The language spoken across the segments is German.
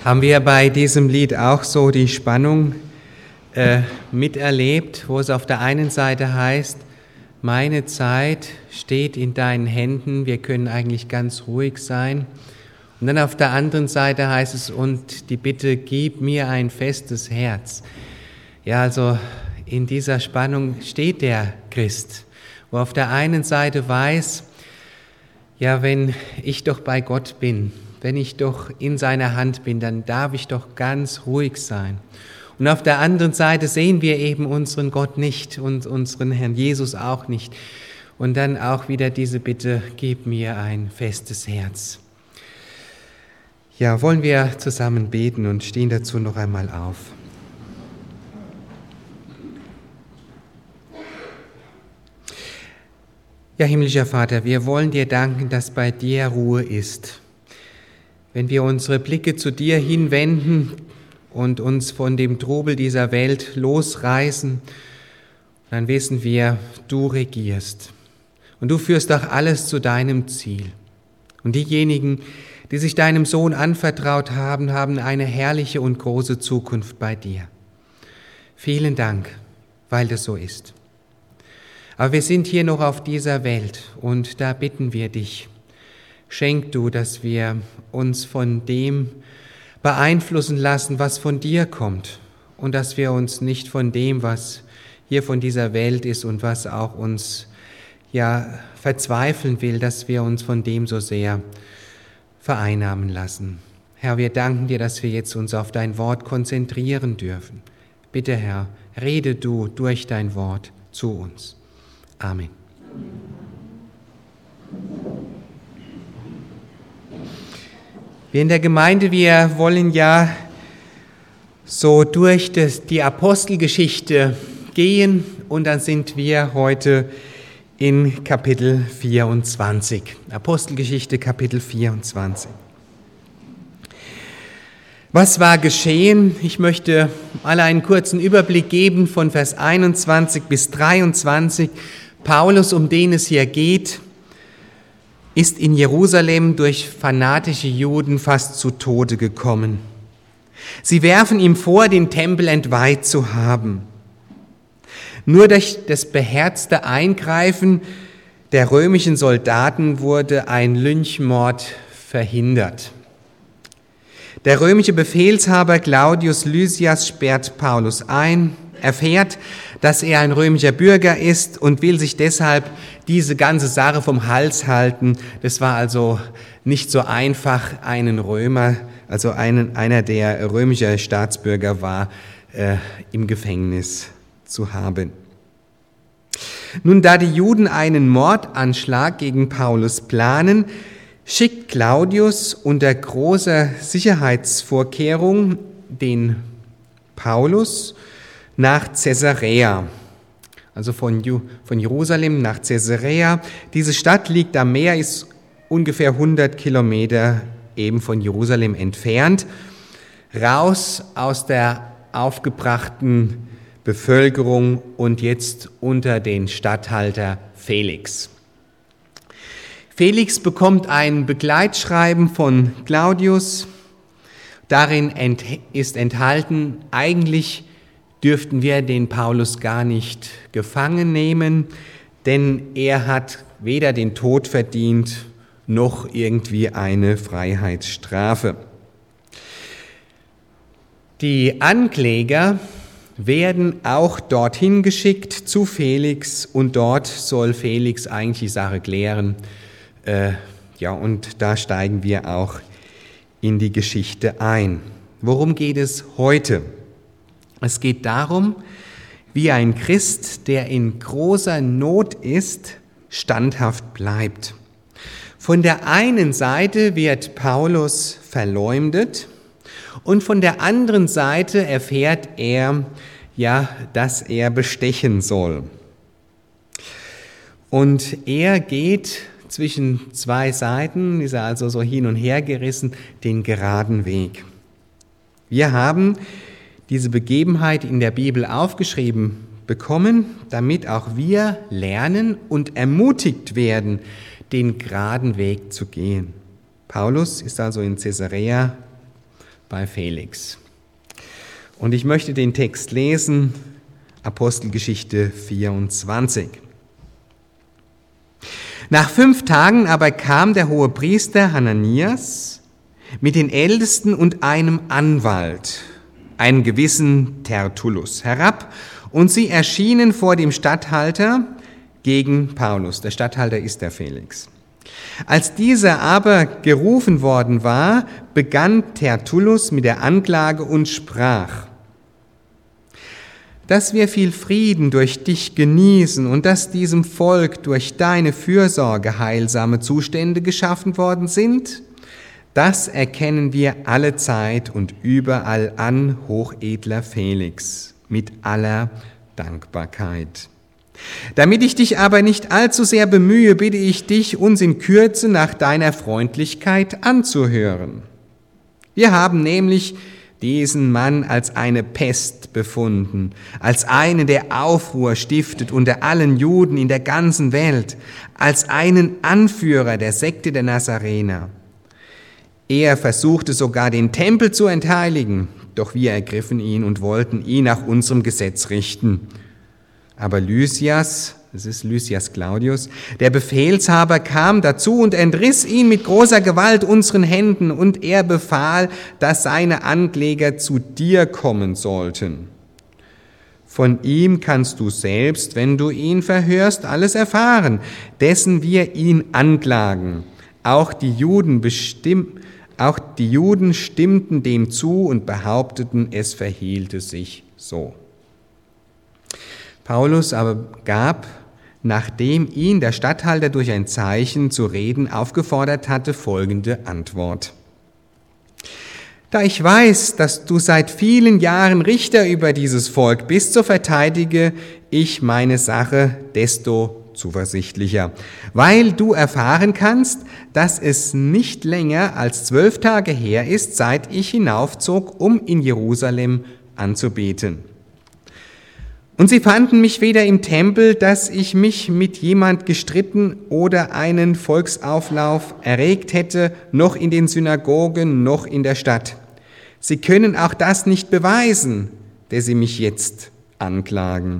Haben wir bei diesem Lied auch so die Spannung miterlebt, wo es auf der einen Seite heißt, meine Zeit steht in deinen Händen, wir können eigentlich ganz ruhig sein. Und dann auf der anderen Seite heißt es, und die Bitte, gib mir ein festes Herz. Ja, also in dieser Spannung steht der Christ, wo auf der einen Seite weiß, ja, wenn ich doch bei Gott bin, wenn ich doch in seiner Hand bin, dann darf ich doch ganz ruhig sein. Und auf der anderen Seite sehen wir eben unseren Gott nicht und unseren Herrn Jesus auch nicht. Und dann auch wieder diese Bitte, gib mir ein festes Herz. Ja, wollen wir zusammen beten und stehen dazu noch einmal auf. Ja, himmlischer Vater, wir wollen dir danken, dass bei dir Ruhe ist. Wenn wir unsere Blicke zu dir hinwenden und uns von dem Trubel dieser Welt losreißen, dann wissen wir, du regierst. Und du führst auch alles zu deinem Ziel. Und diejenigen, die sich deinem Sohn anvertraut haben, haben eine herrliche und große Zukunft bei dir. Vielen Dank, weil das so ist. Aber wir sind hier noch auf dieser Welt und da bitten wir dich, schenk du, dass wir uns von dem beeinflussen lassen, was von dir kommt und dass wir uns nicht von dem, was hier von dieser Welt ist und was auch uns ja verzweifeln will, dass wir uns von dem so sehr vereinnahmen lassen. Herr, wir danken dir, dass wir jetzt uns auf dein Wort konzentrieren dürfen. Bitte, Herr, rede du durch dein Wort zu uns. Amen. Wir in der Gemeinde, wir wollen ja so durch die Apostelgeschichte gehen und dann sind wir heute in Kapitel 24. Apostelgeschichte, Kapitel 24. Was war geschehen? Ich möchte mal einen kurzen Überblick geben von Vers 21 bis 23. Paulus, um den es hier geht, ist in Jerusalem durch fanatische Juden fast zu Tode gekommen. Sie werfen ihm vor, den Tempel entweiht zu haben. Nur durch das beherzte Eingreifen der römischen Soldaten wurde ein Lynchmord verhindert. Der römische Befehlshaber Claudius Lysias sperrt Paulus ein, erfährt, dass er ein römischer Bürger ist und will sich deshalb diese ganze Sache vom Hals halten. Das war also nicht so einfach, einen Römer, also einer, der römischer Staatsbürger war, im Gefängnis zu haben. Nun, da die Juden einen Mordanschlag gegen Paulus planen, schickt Claudius unter großer Sicherheitsvorkehrung den Paulus nach Caesarea, also von Jerusalem nach Caesarea. Diese Stadt liegt am Meer, ist ungefähr 100 Kilometer eben von Jerusalem entfernt, raus aus der aufgebrachten Bevölkerung und jetzt unter den Statthalter Felix. Felix bekommt ein Begleitschreiben von Claudius. Darin ist enthalten, eigentlich dürften wir den Paulus gar nicht gefangen nehmen, denn er hat weder den Tod verdient, noch irgendwie eine Freiheitsstrafe. Die Ankläger werden auch dorthin geschickt zu Felix und dort soll Felix eigentlich die Sache klären. Und da steigen wir auch in die Geschichte ein. Worum geht es heute? Es geht darum, wie ein Christ, der in großer Not ist, standhaft bleibt. Von der einen Seite wird Paulus verleumdet und von der anderen Seite erfährt er, dass er bestechen soll. Und er geht zwischen zwei Seiten, ist er also so hin und her gerissen, den geraden Weg. Wir haben diese Begebenheit in der Bibel aufgeschrieben bekommen, damit auch wir lernen und ermutigt werden, den geraden Weg zu gehen. Paulus ist also in Caesarea bei Felix. Und ich möchte den Text lesen, Apostelgeschichte 24. Nach 5 Tagen aber kam der Hohepriester Hananias mit den Ältesten und einem Anwalt, einem gewissen Tertullus, herab, und sie erschienen vor dem Statthalter gegen Paulus. Der Statthalter ist der Felix. Als dieser aber gerufen worden war, begann Tertullus mit der Anklage und sprach: Dass wir viel Frieden durch dich genießen und dass diesem Volk durch deine Fürsorge heilsame Zustände geschaffen worden sind, das erkennen wir allezeit und überall an, hochedler Felix, mit aller Dankbarkeit. Damit ich dich aber nicht allzu sehr bemühe, bitte ich dich, uns in Kürze nach deiner Freundlichkeit anzuhören. Wir haben nämlich diesen Mann als eine Pest befunden, als einen, der Aufruhr stiftet unter allen Juden in der ganzen Welt, als einen Anführer der Sekte der Nazarener. Er versuchte sogar, den Tempel zu entheiligen, doch wir ergriffen ihn und wollten ihn nach unserem Gesetz richten. Aber Lysias, das ist Lysias Claudius, der Befehlshaber, kam dazu und entriss ihn mit großer Gewalt unseren Händen, und er befahl, dass seine Ankläger zu dir kommen sollten. Von ihm kannst du selbst, wenn du ihn verhörst, alles erfahren, dessen wir ihn anklagen. Auch die Juden stimmten dem zu und behaupteten, es verhielte sich so. Paulus aber gab, nachdem ihn der Statthalter durch ein Zeichen zu reden aufgefordert hatte, folgende Antwort: Da ich weiß, dass du seit vielen Jahren Richter über dieses Volk bist, so verteidige ich meine Sache desto zuversichtlicher, weil du erfahren kannst, dass es nicht länger als 12 Tage her ist, seit ich hinaufzog, um in Jerusalem anzubeten. Und sie fanden mich weder im Tempel, dass ich mich mit jemand gestritten oder einen Volksauflauf erregt hätte, noch in den Synagogen, noch in der Stadt. Sie können auch das nicht beweisen, der sie mich jetzt anklagen.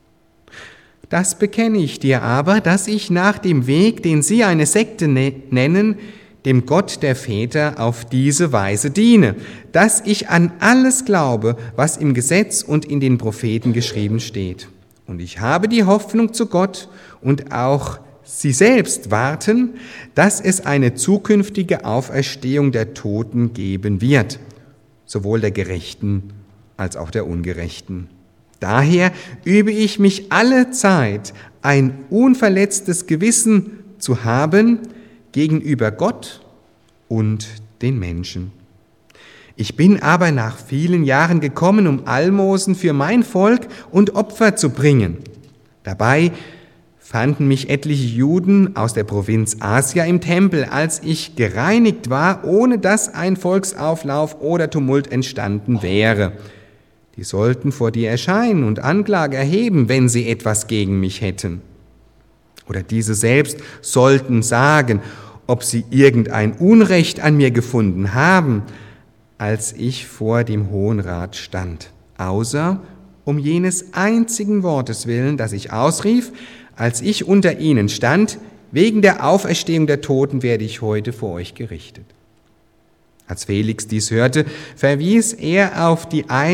Das bekenne ich dir aber, dass ich nach dem Weg, den sie eine Sekte nennen, dem Gott der Väter auf diese Weise diene, dass ich an alles glaube, was im Gesetz und in den Propheten geschrieben steht. Und ich habe die Hoffnung zu Gott und auch sie selbst warten, dass es eine zukünftige Auferstehung der Toten geben wird, sowohl der Gerechten als auch der Ungerechten. Daher übe ich mich alle Zeit, ein unverletztes Gewissen zu haben gegenüber Gott und den Menschen. Ich bin aber nach vielen Jahren gekommen, um Almosen für mein Volk und Opfer zu bringen. Dabei fanden mich etliche Juden aus der Provinz Asia im Tempel, als ich gereinigt war, ohne dass ein Volksauflauf oder Tumult entstanden wäre. Die sollten vor dir erscheinen und Anklage erheben, wenn sie etwas gegen mich hätten. Oder diese selbst sollten sagen, ob sie irgendein Unrecht an mir gefunden haben, als ich vor dem Hohen Rat stand, außer um jenes einzigen Wortes willen, das ich ausrief, als ich unter ihnen stand: Wegen der Auferstehung der Toten werde ich heute vor euch gerichtet. Als Felix dies hörte, verwies er auf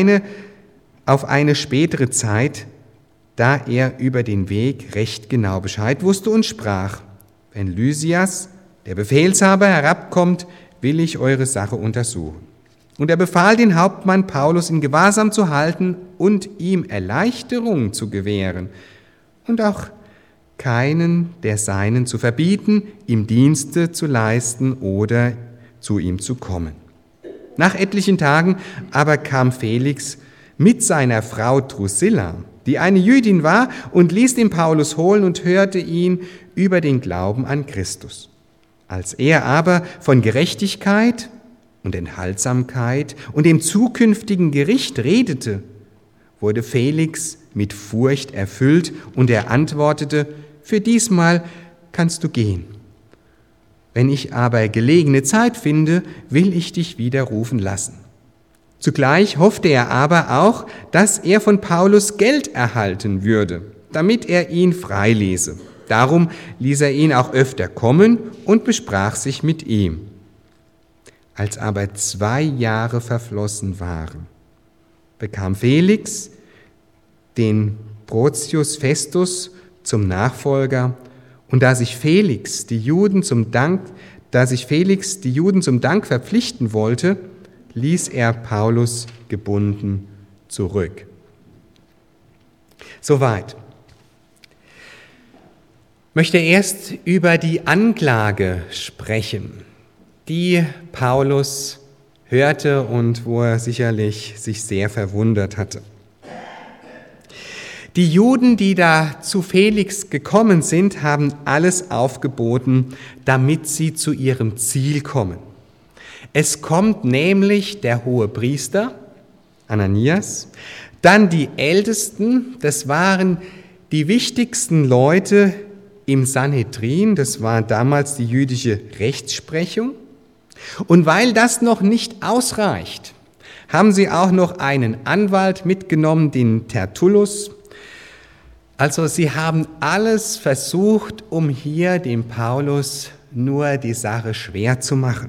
eine spätere Zeit, da er über den Weg recht genau Bescheid wusste, und sprach: Wenn Lysias, der Befehlshaber, herabkommt, will ich eure Sache untersuchen. Und er befahl, den Hauptmann Paulus in Gewahrsam zu halten und ihm Erleichterung zu gewähren und auch keinen der Seinen zu verbieten, ihm Dienste zu leisten oder zu ihm zu kommen. Nach etlichen Tagen aber kam Felix mit seiner Frau Drusilla, die eine Jüdin war, und ließ den Paulus holen und hörte ihn über den Glauben an Christus. Als er aber von Gerechtigkeit und Enthaltsamkeit und dem zukünftigen Gericht redete, wurde Felix mit Furcht erfüllt, und er antwortete: Für diesmal kannst du gehen. Wenn ich aber gelegene Zeit finde, will ich dich wieder rufen lassen. Zugleich hoffte er aber auch, dass er von Paulus Geld erhalten würde, damit er ihn freiließe. Darum ließ er ihn auch öfter kommen und besprach sich mit ihm. Als aber 2 Jahre verflossen waren, bekam Felix den Porcius Festus zum Nachfolger, und da sich Felix die Juden zum Dank verpflichten wollte, ließ er Paulus gebunden zurück. Soweit. Ich möchte erst über die Anklage sprechen, die Paulus hörte und wo er sicherlich sich sehr verwundert hatte. Die Juden, die da zu Felix gekommen sind, haben alles aufgeboten, damit sie zu ihrem Ziel kommen. Es kommt nämlich der Hohepriester, Ananias, dann die Ältesten, das waren die wichtigsten Leute im Sanhedrin, das war damals die jüdische Rechtsprechung. Und weil das noch nicht ausreicht, haben sie auch noch einen Anwalt mitgenommen, den Tertullus. Also sie haben alles versucht, um hier dem Paulus nur die Sache schwer zu machen.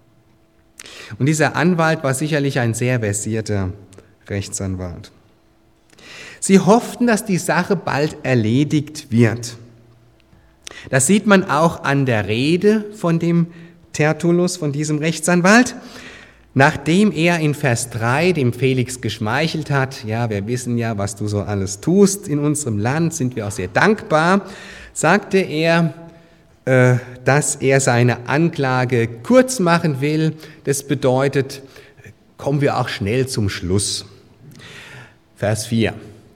Und dieser Anwalt war sicherlich ein sehr versierter Rechtsanwalt. Sie hofften, dass die Sache bald erledigt wird. Das sieht man auch an der Rede von dem Tertullus, von diesem Rechtsanwalt. Nachdem er in Vers 3 dem Felix geschmeichelt hat, ja, wir wissen ja, was du so alles tust in unserem Land, sind wir auch sehr dankbar, sagte er, dass er seine Anklage kurz machen will. Das bedeutet, kommen wir auch schnell zum Schluss. Vers 4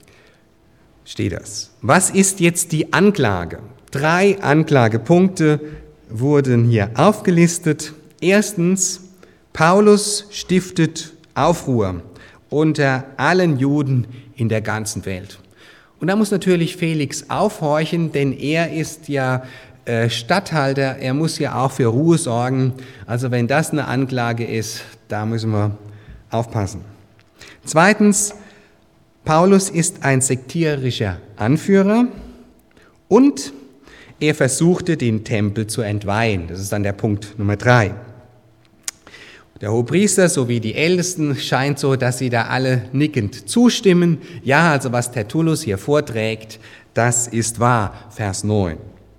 steht das. Was ist jetzt die Anklage? 3 Anklagepunkte wurden hier aufgelistet. Erstens, Paulus stiftet Aufruhr unter allen Juden in der ganzen Welt. Und da muss natürlich Felix aufhorchen, denn er ist ja Statthalter, er muss ja auch für Ruhe sorgen. Also wenn das eine Anklage ist, da müssen wir aufpassen. Zweitens, Paulus ist ein sektierischer Anführer und er versuchte, den Tempel zu entweihen. Das ist dann der Punkt Nummer 3. Der Hohepriester sowie die Ältesten scheint so, dass sie da alle nickend zustimmen. Ja, also was Tertullus hier vorträgt, das ist wahr. Vers 9.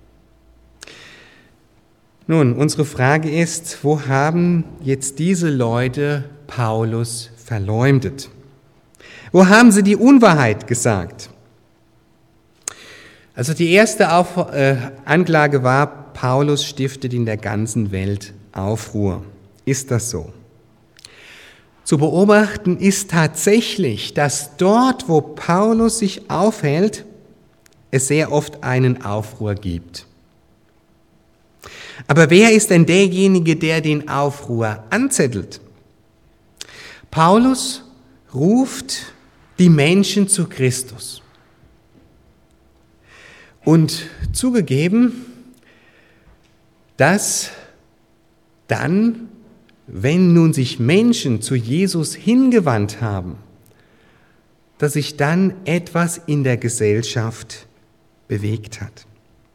Nun, unsere Frage ist, wo haben jetzt diese Leute Paulus verleumdet? Wo haben sie die Unwahrheit gesagt? Also die erste Anklage war, Paulus stiftet in der ganzen Welt Aufruhr. Ist das so? Zu beobachten ist tatsächlich, dass dort, wo Paulus sich aufhält, es sehr oft einen Aufruhr gibt. Aber wer ist denn derjenige, der den Aufruhr anzettelt? Paulus ruft die Menschen zu Christus. Und zugegeben, dass dann, wenn nun sich Menschen zu Jesus hingewandt haben, dass sich dann etwas in der Gesellschaft bewegt hat.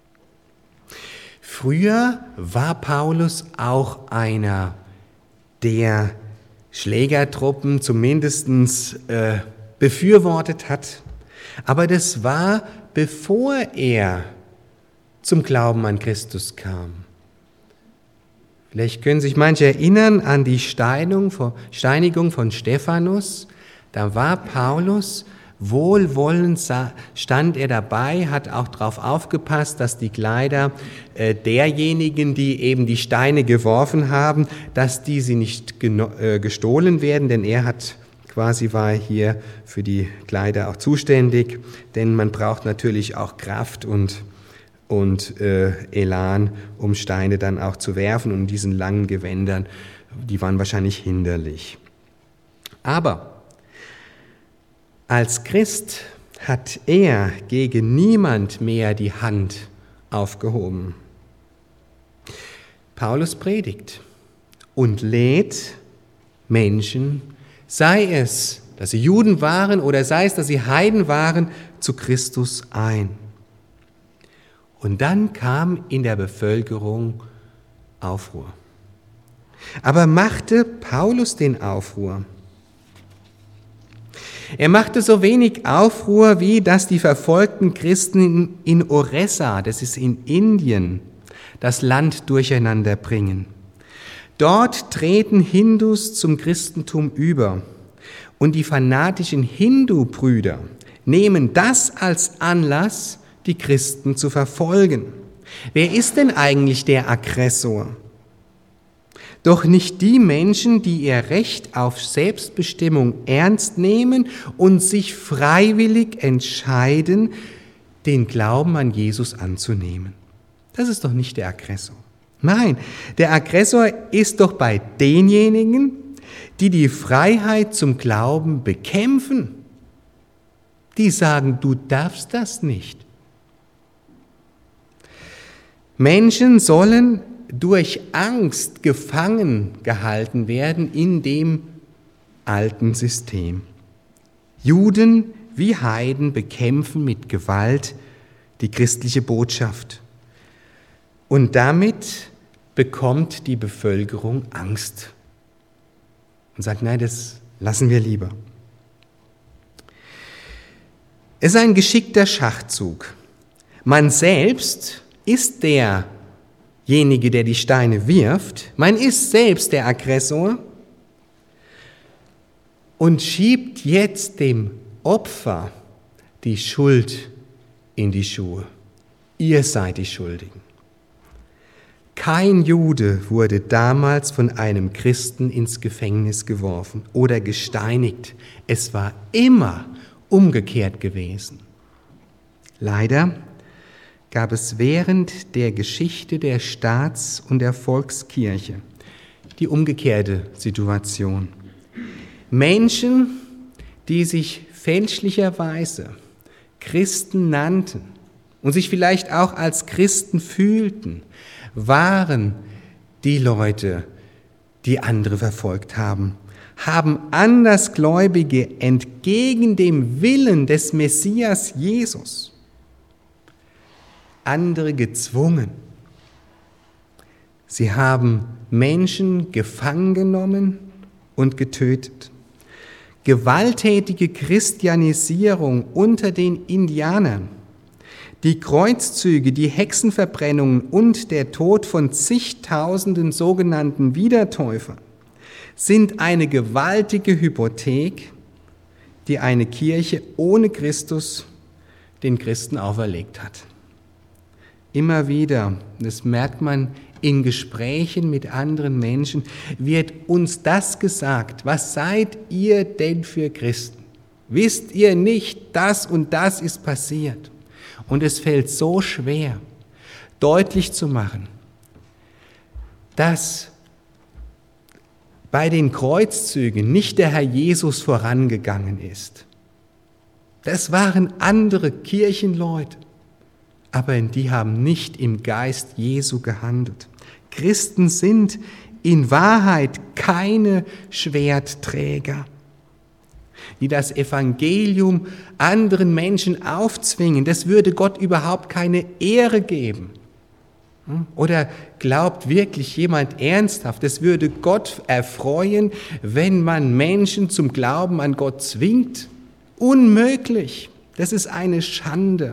Früher war Paulus auch einer, der Schlägertruppen zumindest befürwortet hat, aber das war, bevor er zum Glauben an Christus kam. Vielleicht können sich manche erinnern an die Steinigung von Stephanus. Da war Paulus, wohlwollend stand er dabei, hat auch darauf aufgepasst, dass die Kleider derjenigen, die eben die Steine geworfen haben, dass sie nicht gestohlen werden, denn er war hier für die Kleider auch zuständig, denn man braucht natürlich auch Kraft und Elan, um Steine dann auch zu werfen, und diesen langen Gewändern, die waren wahrscheinlich hinderlich. Aber als Christ hat er gegen niemand mehr die Hand aufgehoben. Paulus predigt und lädt Menschen sei es, dass sie Juden waren oder sei es, dass sie Heiden waren, zu Christus ein. Und dann kam in der Bevölkerung Aufruhr. Aber machte Paulus den Aufruhr? Er machte so wenig Aufruhr, wie dass die verfolgten Christen in Oressa, das ist in Indien, das Land durcheinander bringen. Dort treten Hindus zum Christentum über und die fanatischen Hindu-Brüder nehmen das als Anlass, die Christen zu verfolgen. Wer ist denn eigentlich der Aggressor? Doch nicht die Menschen, die ihr Recht auf Selbstbestimmung ernst nehmen und sich freiwillig entscheiden, den Glauben an Jesus anzunehmen. Das ist doch nicht der Aggressor. Nein, der Aggressor ist doch bei denjenigen, die die Freiheit zum Glauben bekämpfen. Die sagen, du darfst das nicht. Menschen sollen durch Angst gefangen gehalten werden in dem alten System. Juden wie Heiden bekämpfen mit Gewalt die christliche Botschaft. Und damit bekommt die Bevölkerung Angst und sagt, nein, das lassen wir lieber. Es ist ein geschickter Schachzug. Man selbst ist derjenige, der die Steine wirft. Man ist selbst der Aggressor und schiebt jetzt dem Opfer die Schuld in die Schuhe. Ihr seid die Schuldigen. Kein Jude wurde damals von einem Christen ins Gefängnis geworfen oder gesteinigt. Es war immer umgekehrt gewesen. Leider gab es während der Geschichte der Staats- und der Volkskirche die umgekehrte Situation. Menschen, die sich fälschlicherweise Christen nannten und sich vielleicht auch als Christen fühlten, waren die Leute, die andere verfolgt haben, haben Andersgläubige entgegen dem Willen des Messias Jesus andere gezwungen. Sie haben Menschen gefangen genommen und getötet. Gewalttätige Christianisierung unter den Indianern, die Kreuzzüge, die Hexenverbrennungen und der Tod von zigtausenden sogenannten Wiedertäufer sind eine gewaltige Hypothek, die eine Kirche ohne Christus den Christen auferlegt hat. Immer wieder, das merkt man in Gesprächen mit anderen Menschen, wird uns das gesagt: Was seid ihr denn für Christen? Wisst ihr nicht, das und das ist passiert? Und es fällt so schwer, deutlich zu machen, dass bei den Kreuzzügen nicht der Herr Jesus vorangegangen ist. Das waren andere Kirchenleute, aber die haben nicht im Geist Jesu gehandelt. Christen sind in Wahrheit keine Schwertträger, die das Evangelium anderen Menschen aufzwingen. Das würde Gott überhaupt keine Ehre geben. Oder glaubt wirklich jemand ernsthaft, es würde Gott erfreuen, wenn man Menschen zum Glauben an Gott zwingt? Unmöglich. Das ist eine Schande.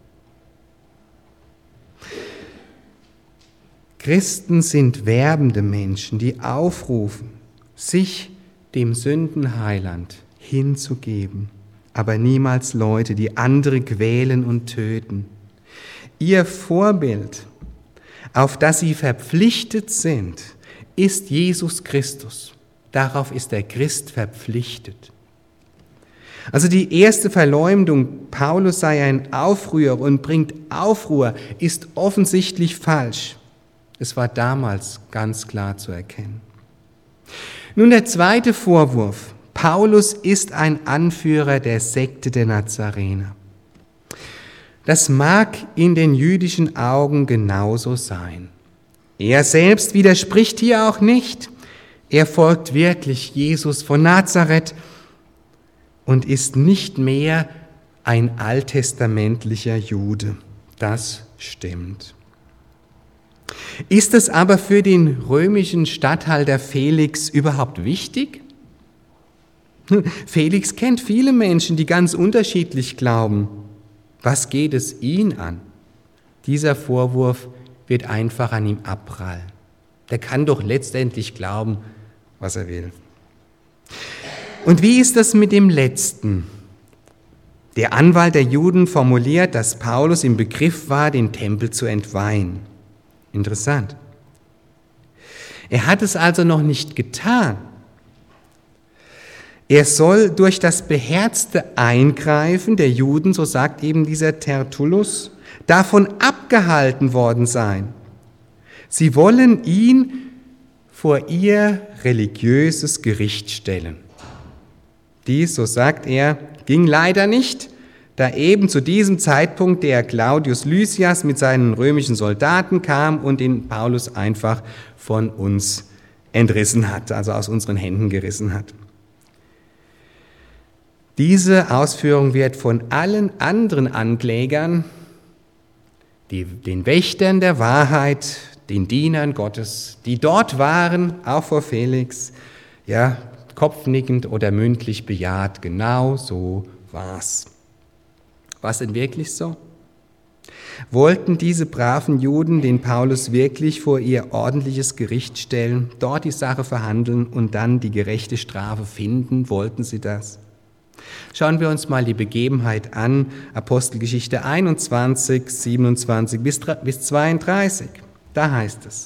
Christen sind werbende Menschen, die aufrufen, sich dem Sündenheiland hinzugeben, aber niemals Leute, die andere quälen und töten. Ihr Vorbild, auf das sie verpflichtet sind, ist Jesus Christus. Darauf ist der Christ verpflichtet. Also die erste Verleumdung, Paulus sei ein Aufrührer und bringt Aufruhr, ist offensichtlich falsch. Es war damals ganz klar zu erkennen. Nun der zweite Vorwurf. Paulus ist ein Anführer der Sekte der Nazarener. Das mag in den jüdischen Augen genauso sein. Er selbst widerspricht hier auch nicht. Er folgt wirklich Jesus von Nazareth und ist nicht mehr ein alttestamentlicher Jude. Das stimmt. Ist es aber für den römischen Statthalter Felix überhaupt wichtig? Felix kennt viele Menschen, die ganz unterschiedlich glauben. Was geht es ihn an? Dieser Vorwurf wird einfach an ihm abprallen. Der kann doch letztendlich glauben, was er will. Und wie ist das mit dem Letzten? Der Anwalt der Juden formuliert, dass Paulus im Begriff war, den Tempel zu entweihen. Interessant. Er hat es also noch nicht getan. Er soll durch das beherzte Eingreifen der Juden, so sagt eben dieser Tertullus, davon abgehalten worden sein. Sie wollen ihn vor ihr religiöses Gericht stellen. Dies, so sagt er, ging leider nicht, da eben zu diesem Zeitpunkt der Claudius Lysias mit seinen römischen Soldaten kam und den Paulus einfach von uns entrissen hat, also aus unseren Händen gerissen hat. Diese Ausführung wird von allen anderen Anklägern, den Wächtern der Wahrheit, den Dienern Gottes, die dort waren, auch vor Felix, ja, kopfnickend oder mündlich bejaht, genau so war's. War es denn wirklich so? Wollten diese braven Juden den Paulus wirklich vor ihr ordentliches Gericht stellen, dort die Sache verhandeln und dann die gerechte Strafe finden? Wollten sie das? Schauen wir uns mal die Begebenheit an, Apostelgeschichte 21, 27 bis 32. Da heißt es: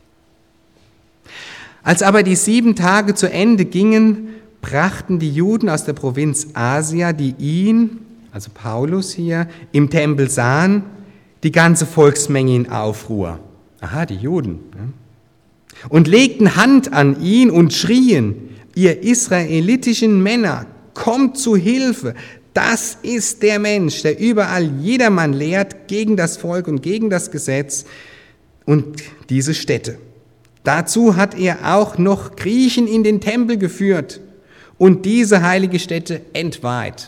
Als aber die 7 Tage zu Ende gingen, brachten die Juden aus der Provinz Asia, die ihn, also Paulus hier, im Tempel sahen, die ganze Volksmenge in Aufruhr. Aha, die Juden. Ja. Und legten Hand an ihn und schrien: Ihr israelitischen Männer, kommt zu Hilfe! Das ist der Mensch, der überall jedermann lehrt gegen das Volk und gegen das Gesetz und diese Städte. Dazu hat er auch noch Griechen in den Tempel geführt und diese heilige Stätte entweiht.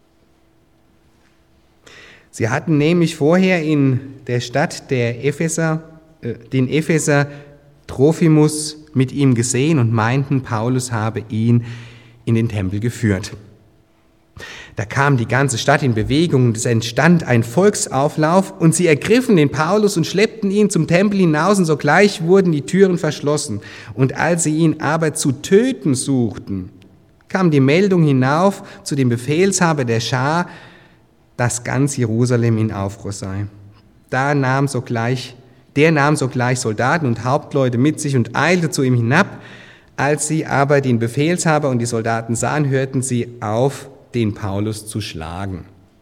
Sie hatten nämlich vorher in der Stadt den Epheser Trophimus mit ihm gesehen und meinten, Paulus habe ihn in den Tempel geführt. Da kam die ganze Stadt in Bewegung und es entstand ein Volksauflauf und sie ergriffen den Paulus und schleppten ihn zum Tempel hinaus und sogleich wurden die Türen verschlossen. Und als sie ihn aber zu töten suchten, kam die Meldung hinauf zu dem Befehlshaber der Schar, dass ganz Jerusalem in Aufruhr sei. Der nahm sogleich Soldaten und Hauptleute mit sich und eilte zu ihm hinab. Als sie aber den Befehlshaber und die Soldaten sahen, hörten sie auf, den Paulus zu schlagen.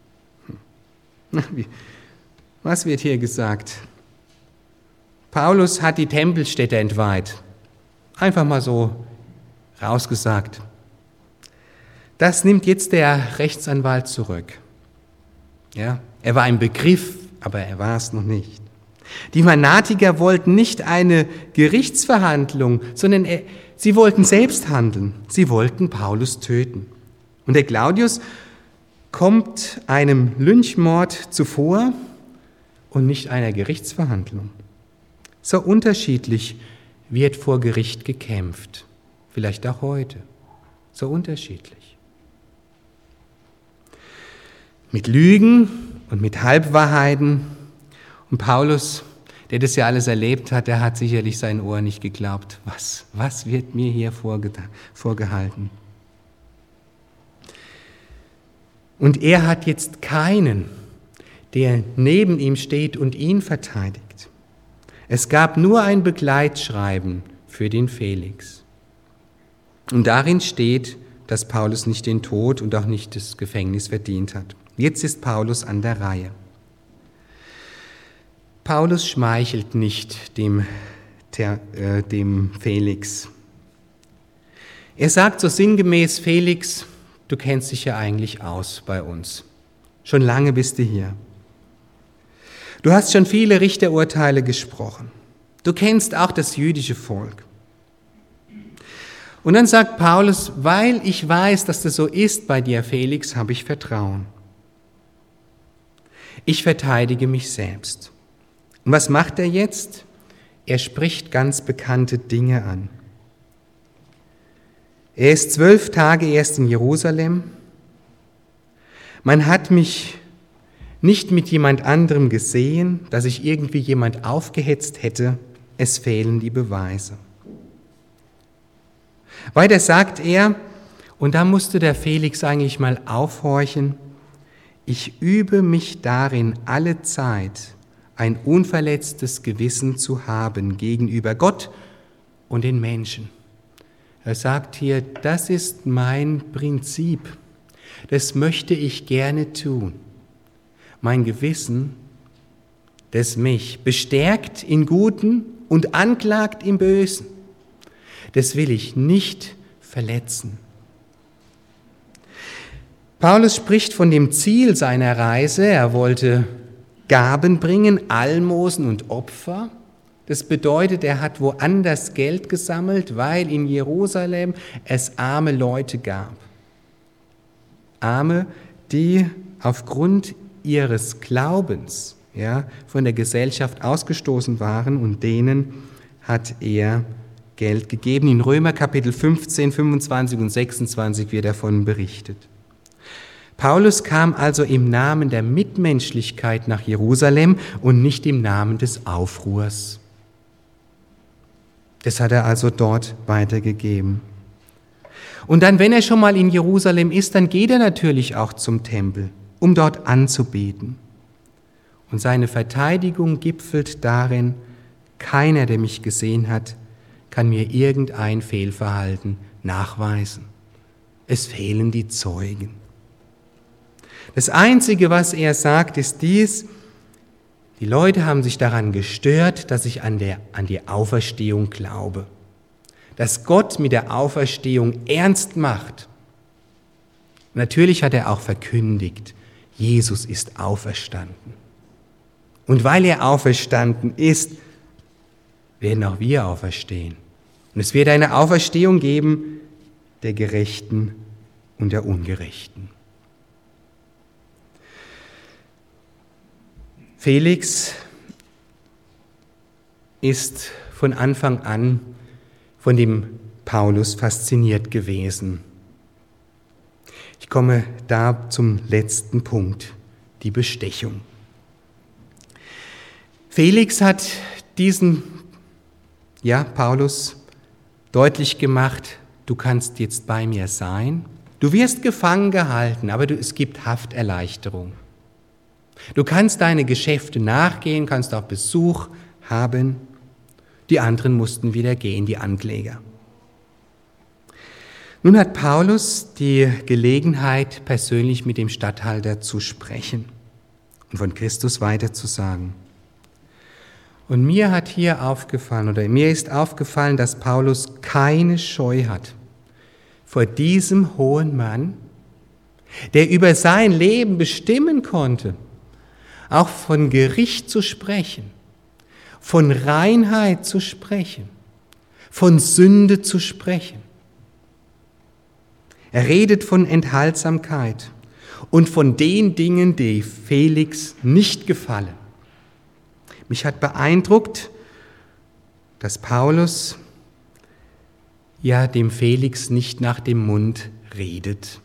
Was wird hier gesagt? Paulus hat die Tempelstätte entweiht. Einfach mal so rausgesagt. Das nimmt jetzt der Rechtsanwalt zurück. Ja, er war im Begriff, aber er war es noch nicht. Die Fanatiker wollten nicht eine Gerichtsverhandlung, sondern sie wollten selbst handeln. Sie wollten Paulus töten. Und der Claudius kommt einem Lynchmord zuvor und nicht einer Gerichtsverhandlung. So unterschiedlich wird vor Gericht gekämpft. Vielleicht auch heute. So unterschiedlich. Mit Lügen und mit Halbwahrheiten. Und Paulus, der das ja alles erlebt hat, der hat sicherlich sein Ohr nicht geglaubt. Was wird mir hier vorgehalten? Und er hat jetzt keinen, der neben ihm steht und ihn verteidigt. Es gab nur ein Begleitschreiben für den Felix. Und darin steht, dass Paulus nicht den Tod und auch nicht das Gefängnis verdient hat. Jetzt ist Paulus an der Reihe. Paulus schmeichelt nicht dem Felix. Er sagt so sinngemäß: Felix, du kennst dich ja eigentlich aus bei uns. Schon lange bist du hier. Du hast schon viele Richterurteile gesprochen. Du kennst auch das jüdische Volk. Und dann sagt Paulus, weil ich weiß, dass das so ist bei dir, Felix, habe ich Vertrauen. Ich verteidige mich selbst. Und was macht er jetzt? Er spricht ganz bekannte Dinge an. Er ist 12 Tage erst in Jerusalem. Man hat mich nicht mit jemand anderem gesehen, dass ich irgendwie jemand aufgehetzt hätte. Es fehlen die Beweise. Weiter sagt er, und da musste der Felix eigentlich mal aufhorchen, ich übe mich darin alle Zeit, ein unverletztes Gewissen zu haben gegenüber Gott und den Menschen. Er sagt hier, das ist mein Prinzip, das möchte ich gerne tun. Mein Gewissen, das mich bestärkt im Guten und anklagt im Bösen, das will ich nicht verletzen. Paulus spricht von dem Ziel seiner Reise. Er wollte Gaben bringen, Almosen und Opfer. Das bedeutet, er hat woanders Geld gesammelt, weil in Jerusalem es arme Leute gab. Arme, die aufgrund ihres Glaubens von der Gesellschaft ausgestoßen waren, und denen hat er Geld gegeben. In Römer Kapitel 15, 25 und 26 wird davon berichtet. Paulus kam also im Namen der Mitmenschlichkeit nach Jerusalem und nicht im Namen des Aufruhrs. Das hat er also dort weitergegeben. Und dann, wenn er schon mal in Jerusalem ist, dann geht er natürlich auch zum Tempel, um dort anzubeten. Und seine Verteidigung gipfelt darin, keiner, der mich gesehen hat, kann mir irgendein Fehlverhalten nachweisen. Es fehlen die Zeugen. Das Einzige, was er sagt, ist dies: Die Leute haben sich daran gestört, dass ich an die Auferstehung glaube. Dass Gott mit der Auferstehung ernst macht. Natürlich hat er auch verkündigt, Jesus ist auferstanden. Und weil er auferstanden ist, werden auch wir auferstehen. Und es wird eine Auferstehung geben der Gerechten und der Ungerechten. Felix ist von Anfang an von dem Paulus fasziniert gewesen. Ich komme da zum letzten Punkt, die Bestechung. Felix hat diesen Paulus deutlich gemacht, du kannst jetzt bei mir sein, du wirst gefangen gehalten, aber es gibt Hafterleichterung. Du kannst deine Geschäfte nachgehen, kannst auch Besuch haben. Die anderen mussten wieder gehen, die Ankläger. Nun hat Paulus die Gelegenheit, persönlich mit dem Statthalter zu sprechen und von Christus weiterzusagen. Und mir ist aufgefallen, dass Paulus keine Scheu hat vor diesem hohen Mann, der über sein Leben bestimmen konnte, auch von Gericht zu sprechen, von Reinheit zu sprechen, von Sünde zu sprechen. Er redet von Enthaltsamkeit und von den Dingen, die Felix nicht gefallen. Mich hat beeindruckt, dass Paulus dem Felix nicht nach dem Mund redet.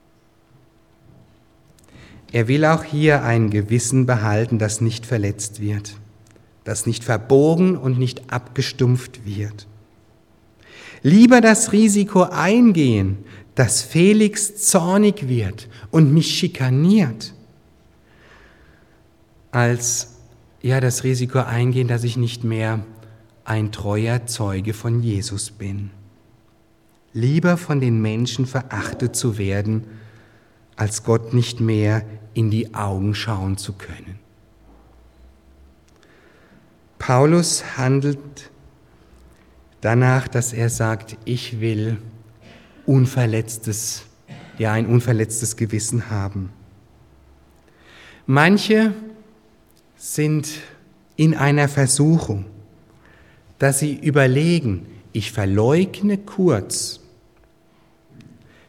Er will auch hier ein Gewissen behalten, das nicht verletzt wird, das nicht verbogen und nicht abgestumpft wird. Lieber das Risiko eingehen, dass Felix zornig wird und mich schikaniert, als das Risiko eingehen, dass ich nicht mehr ein treuer Zeuge von Jesus bin. Lieber von den Menschen verachtet zu werden, als Gott nicht mehr in die Augen schauen zu können. Paulus handelt danach, dass er sagt, ich will ein unverletztes Gewissen haben. Manche sind in einer Versuchung, dass sie überlegen, ich verleugne kurz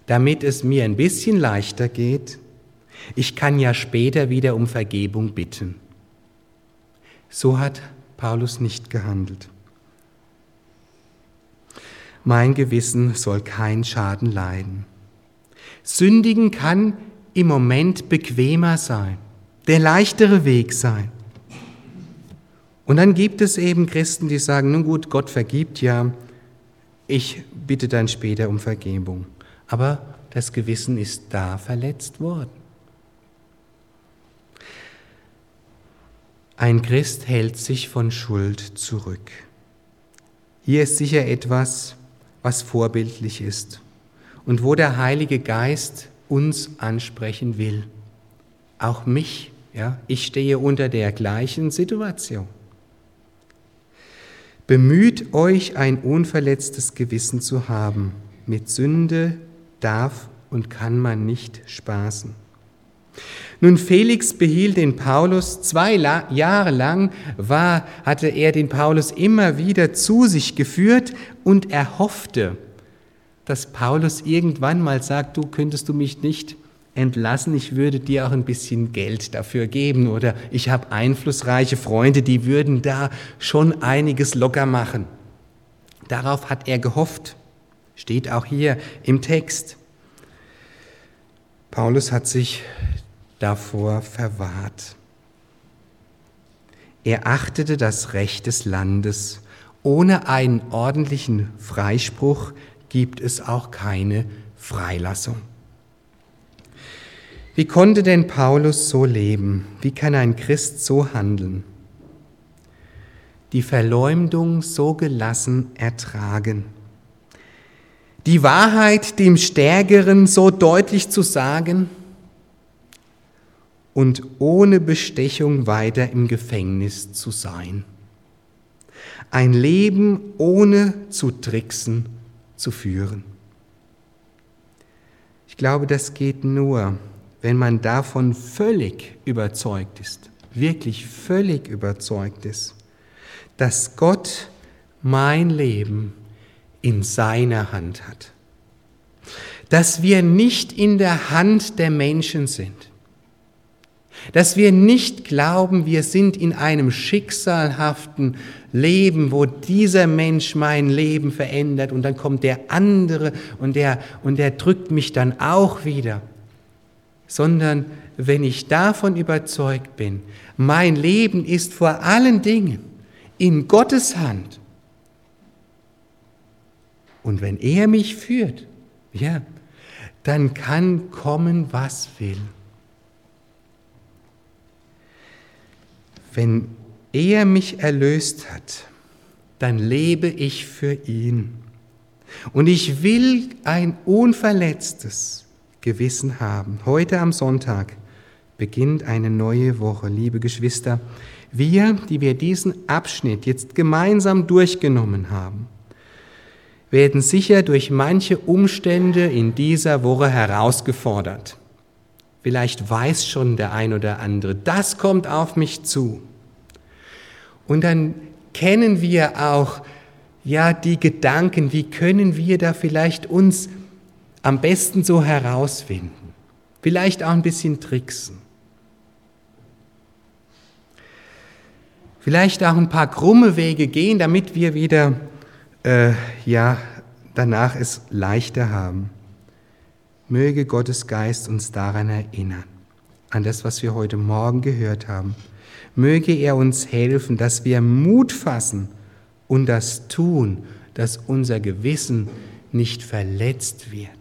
damit es mir ein bisschen leichter geht. Ich kann ja später wieder um Vergebung bitten. So hat Paulus nicht gehandelt. Mein Gewissen soll keinen Schaden leiden. Sündigen kann im Moment bequemer sein, der leichtere Weg sein. Und dann gibt es eben Christen, die sagen, nun gut, Gott vergibt ja, ich bitte dann später um Vergebung. Aber das Gewissen ist da verletzt worden. Ein Christ hält sich von Schuld zurück. Hier ist sicher etwas, was vorbildlich ist und wo der Heilige Geist uns ansprechen will. Auch mich, ja, ich stehe unter der gleichen Situation. Bemüht euch, ein unverletztes Gewissen zu haben. Mit Sünde darf und kann man nicht spaßen. Nun, Felix behielt den Paulus 2 Jahre lang, hatte er den Paulus immer wieder zu sich geführt und er hoffte, dass Paulus irgendwann mal sagt, du könntest du mich nicht entlassen, ich würde dir auch ein bisschen Geld dafür geben oder ich habe einflussreiche Freunde, die würden da schon einiges locker machen. Darauf hat er gehofft, steht auch hier im Text. Paulus hat sich davor verwahrt. Er achtete das Recht des Landes. Ohne einen ordentlichen Freispruch gibt es auch keine Freilassung. Wie konnte denn Paulus so leben? Wie kann ein Christ so handeln? Die Verleumdung so gelassen ertragen. Die Wahrheit dem Stärkeren so deutlich zu sagen und ohne Bestechung weiter im Gefängnis zu sein. Ein Leben ohne zu tricksen zu führen. Ich glaube, das geht nur, wenn man davon völlig überzeugt ist, wirklich völlig überzeugt ist, dass Gott mein Leben in seiner Hand hat. Dass wir nicht in der Hand der Menschen sind. Dass wir nicht glauben, wir sind in einem schicksalhaften Leben, wo dieser Mensch mein Leben verändert und dann kommt der andere und der drückt mich dann auch wieder. Sondern wenn ich davon überzeugt bin, mein Leben ist vor allen Dingen in Gottes Hand. Und wenn er mich führt, ja, dann kann kommen, was will. Wenn er mich erlöst hat, dann lebe ich für ihn. Und ich will ein unverletztes Gewissen haben. Heute am Sonntag beginnt eine neue Woche, liebe Geschwister. Wir, die wir diesen Abschnitt jetzt gemeinsam durchgenommen haben, werden sicher durch manche Umstände in dieser Woche herausgefordert. Vielleicht weiß schon der ein oder andere, das kommt auf mich zu. Und dann kennen wir auch ja die Gedanken, wie können wir da vielleicht uns am besten so herausfinden. Vielleicht auch ein bisschen tricksen. Vielleicht auch ein paar krumme Wege gehen, damit wir wieder danach es leichter haben. Möge Gottes Geist uns daran erinnern, an das, was wir heute Morgen gehört haben. Möge er uns helfen, dass wir Mut fassen und das tun, dass unser Gewissen nicht verletzt wird.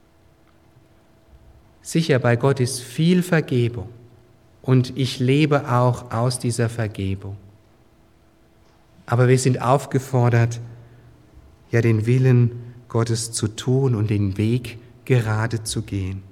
Sicher, bei Gott ist viel Vergebung und ich lebe auch aus dieser Vergebung. Aber wir sind aufgefordert, ja den Willen Gottes zu tun und den Weg gerade zu gehen.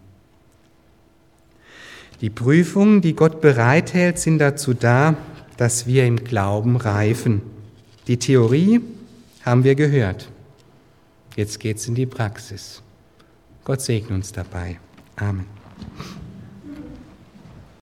Die Prüfungen, die Gott bereithält, sind dazu da, dass wir im Glauben reifen. Die Theorie haben wir gehört. Jetzt geht's in die Praxis. Gott segne uns dabei. Amen.